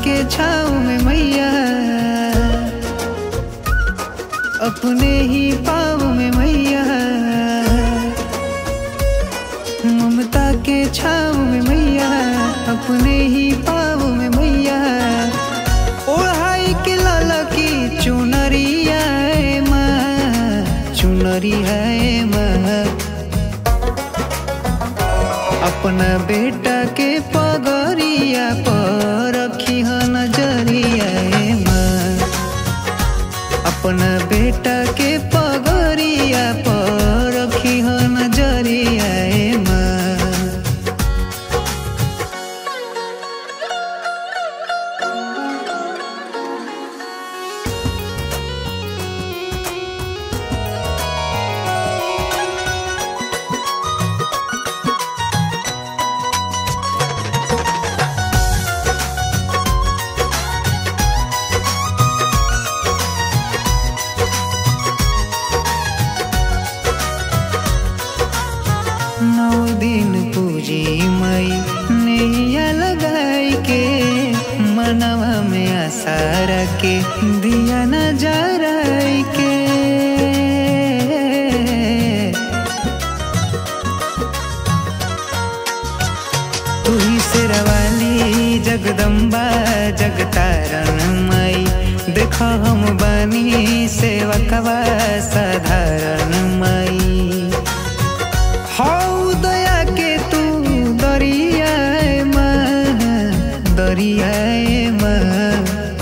के छाँव में मैया, अपने ही पाँव में मैया, ममता के छाँव में मैया, अपने ही पाँव में मैया, ओढ़ाई के लाला की चुनरिया माँ, चुनरी है माँ, अपना बेटा के पगरिया पर रखी है नजरिया माँ, अपना बेटा के पगरिया पर रखी है नजरिया माँ। नौ दिन पूजी मई नैया लगाई के, मनवा में आशा रखे दिया न जराई के, तू ही शेरवाली जगदम्बा जगतारण मई, देखो हम बनी सेवकवा साधारण मई, हौ दया के तू दरिया माँ, दरिया माँ,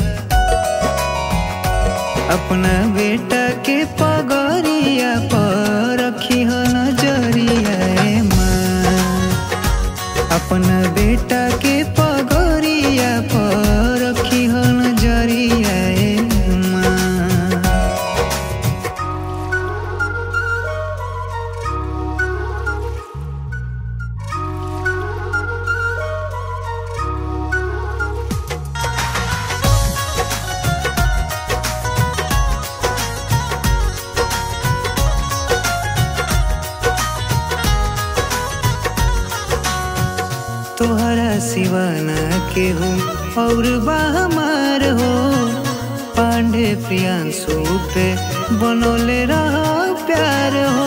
अपना बेटा के पगरिया पर रखी हो नजरिया माँ, अपना बेटा के पगरिया पर रखी हो नजरिया माँ। तोहरा सिवाना के हो और बाहमार हो, पांडे प्रियांशु पे बनोले रहा प्यार हो,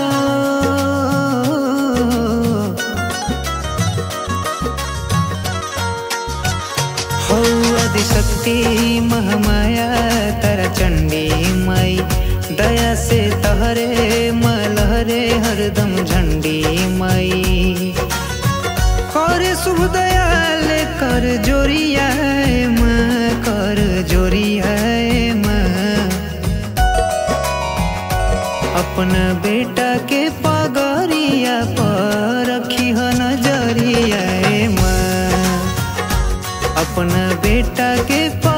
हो आदिशक्ति महामाया तारा चंडी माई, दया से तहरे मलहरे हरदम झंडी माई, करे शुभ दयाल कर जोरिया माँ, कर जोरिया माँ, अपना बेटा के पगरिया पर रखी है नजरिया माँ, अपना बेटा के